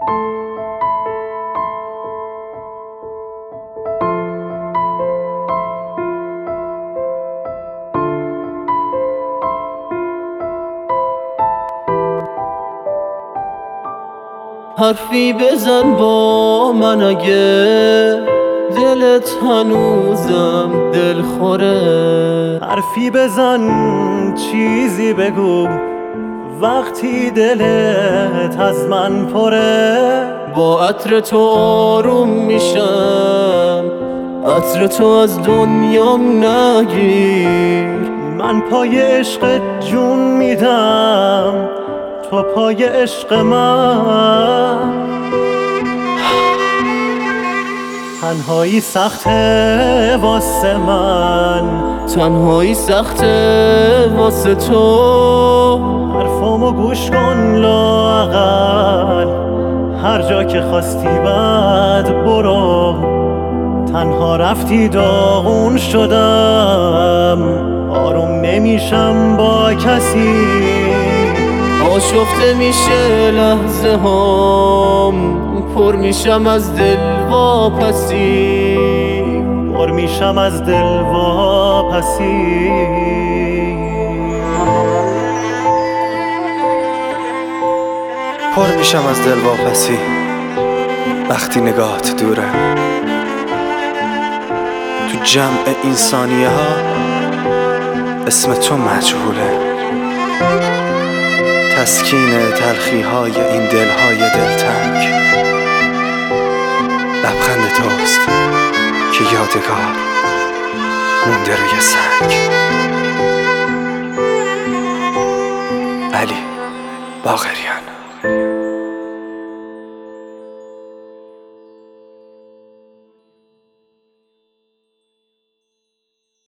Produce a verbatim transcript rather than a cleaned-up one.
حرفی بزن با من اگه دلت هنوزم دل خوره. حرفی بزن، چیزی بگو وقتی دلت از من پره. با عطر تو آروم میشم، عطر تو از دنیام نگیر. من پای عشق جون میدم، تو پای عشق من. تنهایی سخته واسه من، تنهایی سخته واسه تو. حرفامو گوش کن لااقل، هر جا که خواستی بعد برو. تنها رفتی داغون شدم، آروم نمیشم با کسی. آشفته میشه لحظه هام، پر میشم از دل واپسی. پر میشم از دل واپسی. پر میشم از دل واپسی وقتی نگاهت دوره. تو جمع این ثانیه ها اسم تو مجهوله. تسکین تلخی های این دل های دلتنگ لبخند توست که یادگار مونده روی سنگ. علی باقریان.